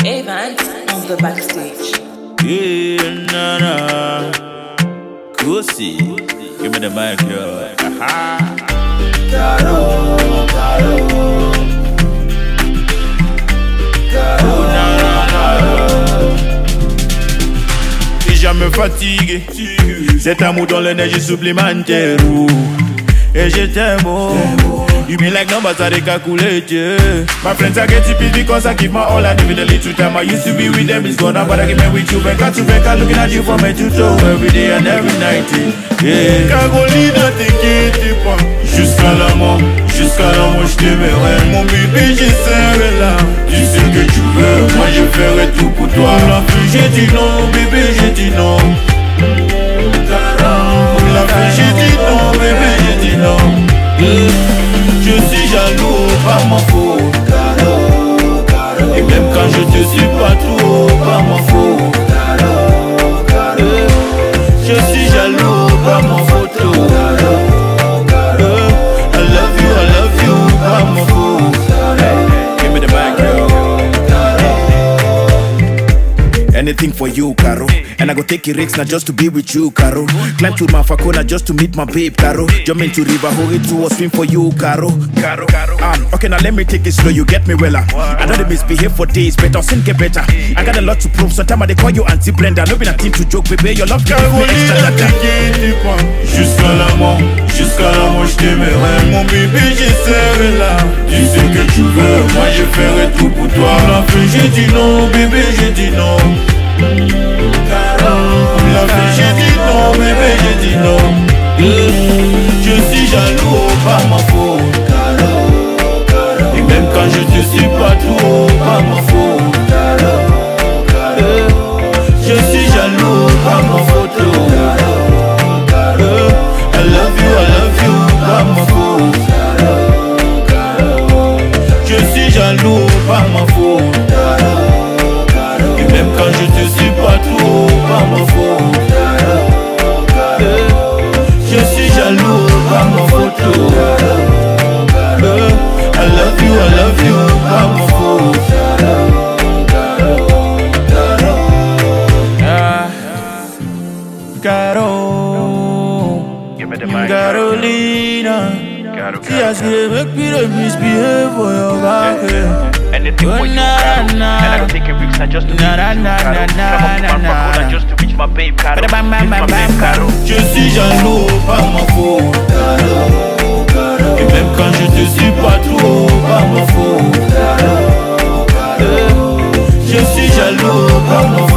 Evans on the backstage. Yeah, nah, nah. Kusi, give me the mic, yo. Aha. Caro, Caro. Oh, nah, nah, nah. Si jamais fatigué, cet amour dans l'énergie supplémentaire. Et je t'aime, oh. You be like numbers that they calculate, yeah. My friends are getting pissed because I give my all. I give it a little time. I used to be with them, it's gone up, but I give me with you. Back to back, I'm looking at you from head to toe, every day and every night, yeah. Carolina, t'inquiète pas. Jusqu'à la mort, je t'aimerai. Mon bébé, je serai là. Tu sais que tu veux, moi je ferai tout pour toi. La fille, j'ai dit non, bébé, j'ai dit non. La fille, j'ai dit non, bébé, j'ai dit non. Je suis jaloux, pas ma faute. Caro, Caro. Et même quand je te suis pas trop, pas ma faute. Caro, Caro. Je suis jaloux, pas ma faute. Caro, Caro. I love you, pas ma faute. Hey, give me the mic, girl. Anything for you, Caro. And I go take a risk, not just to be with you, Caro. Climb to my Fakona just to meet my babe, Caro. Jump into river, hold it to a swim for you, Caro. Okay, now let me take it slow, you get me well. I know they misbehave for days, but I'll soon get better. I got a lot to prove, sometimes they call you Auntie Brenda. No be a team to joke, baby, your love give me extra data. Jusqu'à la mort, je t'aimerai. Mon bébé, je serai là. Tu sais que tu veux, moi je ferai tout pour toi. La fille, j'ai dit non, bébé, j'ai dit non. La fille, j'ai dit non, bébé, j'ai dit non. Je suis jaloux, pas ma faute. Et même quand je te suis pas trop, pas ma faute. Je suis jaloux, pas ma faute. I love you, pas ma faute. Je suis jaloux, pas ma faute. Et même quand je te suis pas trop, pas ma faute. Je suis jaloux, pas ma faute. I love you, pas ma faute. Caro, Carolina. See I see they make me to misbehave for your back. Anything for you, Caro. And I don't take a risk, I just to meet you, Caro. Come up to my just to reach my babe, Caro. Reach my babe, Caro. Je suis jaloux, pas ma faute. Et même quand je te suis pas trop, pas ma faute. Je suis jaloux, pas ma faute.